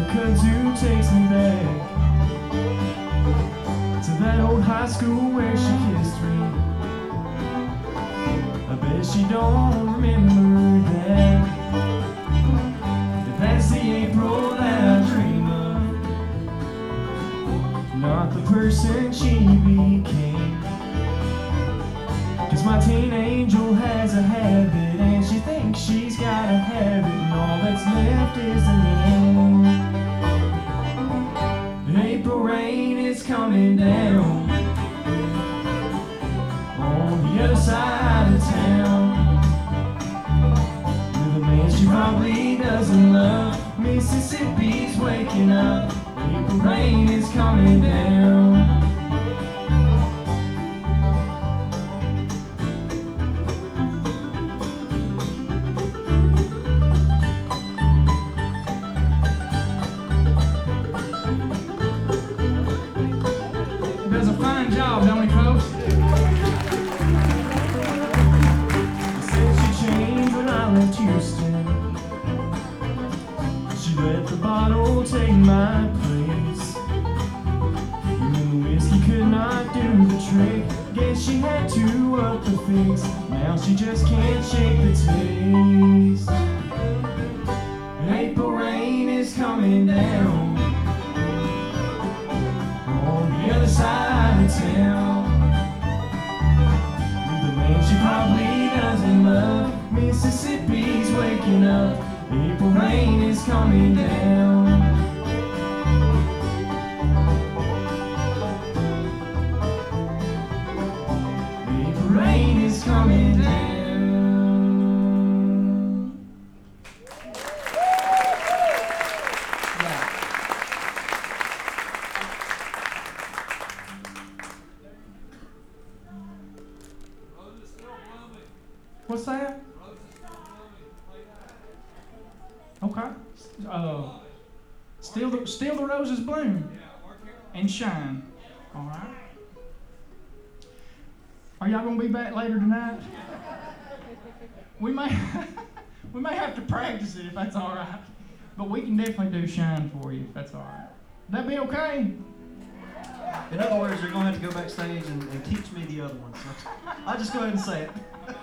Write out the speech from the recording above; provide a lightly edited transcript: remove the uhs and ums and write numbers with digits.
kazoo takes me back to that old high school where she kissed me. I bet she don't remember that. If that's the April that I dream of, not the person she became. 'Cause my teen angel has a habit, and she thinks she's gotta have it, and all that's left is the name. The April rain is coming down on the other side of town, with a man she probably doesn't love. Mississippi's waking up, April rain is coming down. Does a fine job, don't he, folks? Said she changed when I left Houston. She let the bottle take my place. And the whiskey could not do the trick. Guess she had to up the fix. Now she just can't shake the taste. April rain is coming down on the other side of town, with a man she probably doesn't love. Mississippi's waking up, April rain is coming down. April rain is coming down. What's that? Okay. Still the roses bloom and shine. All right. Are y'all gonna be back later tonight? We may we may have to practice it if that's all right, but we can definitely do shine for you if that's all right. That be okay? In other words, you're going to have to go backstage and teach me the other one. So I'll just go ahead and say it.